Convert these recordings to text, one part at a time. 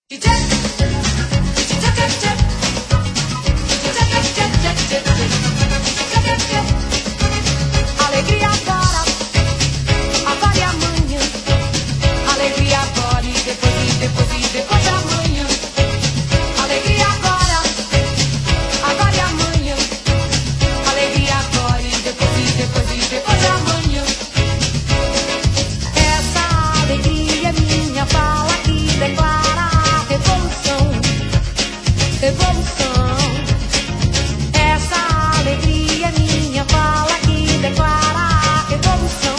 Alegria agora e amanhã. Alegria agora e depois amanhã. Alegria agora e amanhã. Alegria agora e depois amanhã. Essa alegria é minha fala que declara a revolução. Revolução. Essa alegria é minha fala que declara a revolução.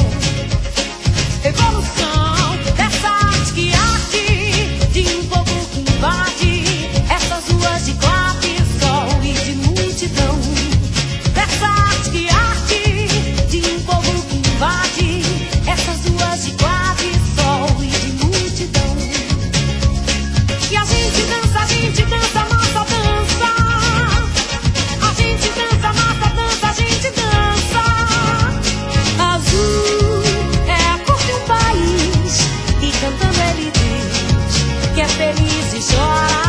Revolução. Dessa arte que arde, de um povo que invade essas ruas de clave, sol e de multidão. Dessa arte que arde, de um povo que invade essas ruas de clave, sol e de multidão. E a gente dança a nossa dança. A gente dança a nossa dança, a gente dança. Azul é a cor de um país e cantando ele diz que é feliz e chora.